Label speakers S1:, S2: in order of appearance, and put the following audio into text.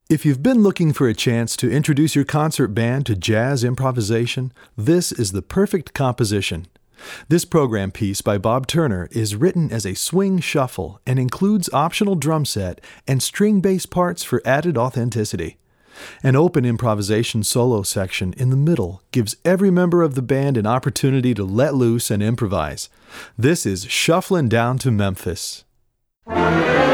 S1: If you've been looking for a chance to introduce your concert band to jazz improvisation, this is the perfect composition. This program piece by Bob Turner is written as a swing shuffle and includes optional drum set and string bass parts for added authenticity. An open improvisation solo section in the middle gives every member of the band an opportunity to let loose and improvise. This is Shufflin' Down to Memphis.